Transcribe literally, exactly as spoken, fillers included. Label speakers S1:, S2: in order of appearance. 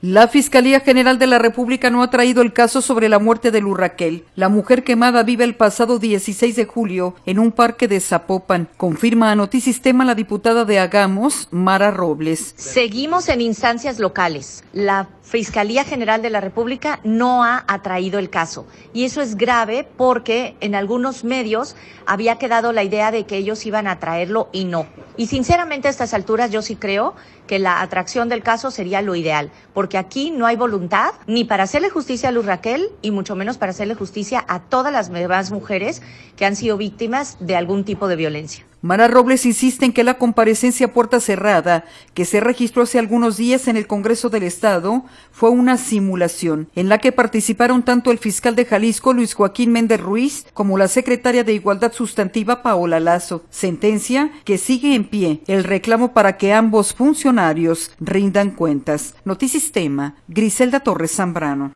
S1: La Fiscalía General de la República no ha traído el caso sobre la muerte de Luz Raquel, la mujer quemada viva el pasado dieciséis de julio en un parque de Zapopan, confirma a Notisistema la diputada de Hagamos, Mara Robles.
S2: Seguimos en instancias locales. La Fiscalía General de la República no ha atraído el caso y eso es grave porque en algunos medios había quedado la idea de que ellos iban a traerlo y no. Y sinceramente a estas alturas yo sí creo que la atracción del caso sería lo ideal, porque aquí no hay voluntad ni para hacerle justicia a Luz Raquel y mucho menos para hacerle justicia a todas las demás mujeres que han sido víctimas de algún tipo de violencia.
S1: Mara Robles insiste en que la comparecencia a puerta cerrada, que se registró hace algunos días en el Congreso del Estado, fue una simulación, en la que participaron tanto el fiscal de Jalisco, Luis Joaquín Méndez Ruiz, como la secretaria de Igualdad Sustantiva, Paola Lazo. Sentencia que sigue en pie el reclamo para que ambos funcionarios rindan cuentas. Notisistema, Griselda Torres Zambrano.